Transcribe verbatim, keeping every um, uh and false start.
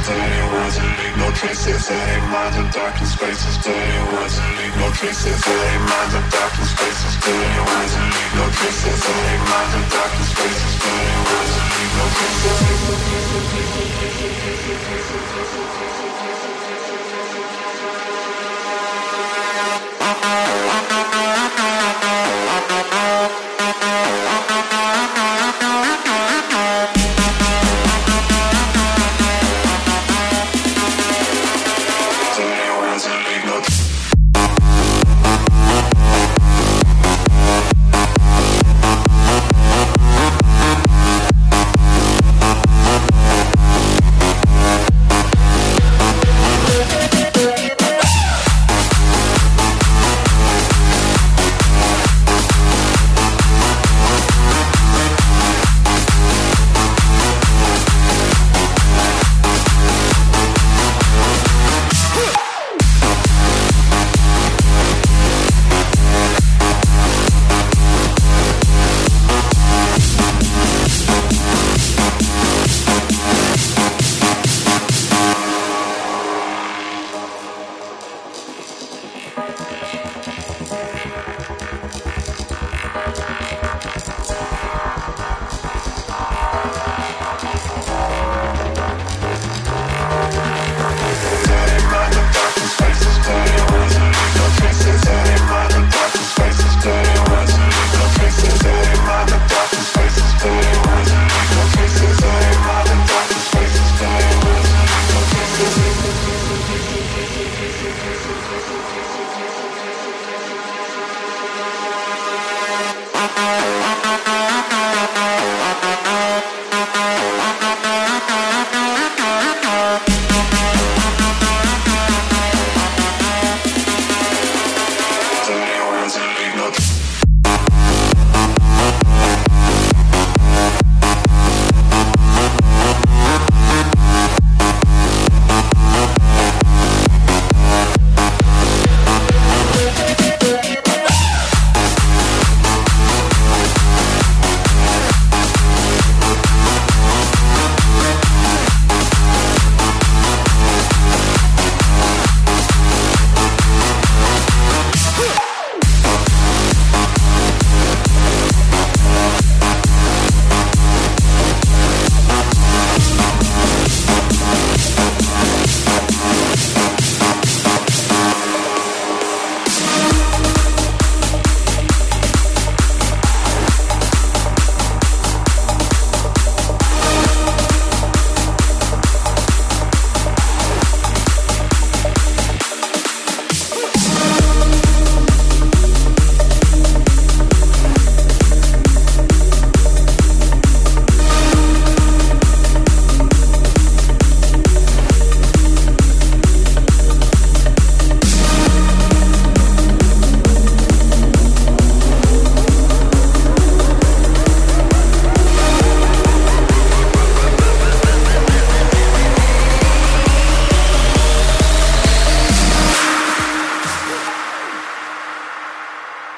dirty words and leave no traces. Dirty minds of darkened spaces. Dirty words and leave no traces. Dirty minds of darkened spaces. Dirty words and leave no traces. Dirty minds of darkened spaces. Dirty words and leave no traces.